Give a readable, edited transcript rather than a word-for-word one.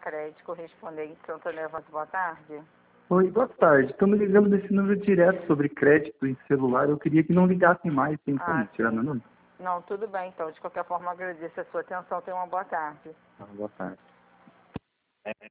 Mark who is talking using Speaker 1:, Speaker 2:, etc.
Speaker 1: Crédito Correspondente Santo Nevado, boa tarde.
Speaker 2: Oi, boa tarde. Estamos ligando desse número direto sobre crédito em celular. Eu queria que não ligassem mais, tem como tirar meu nome?
Speaker 1: Não, tudo bem, então. De qualquer forma, agradeço a sua atenção. Tenha uma boa tarde.
Speaker 2: Boa tarde.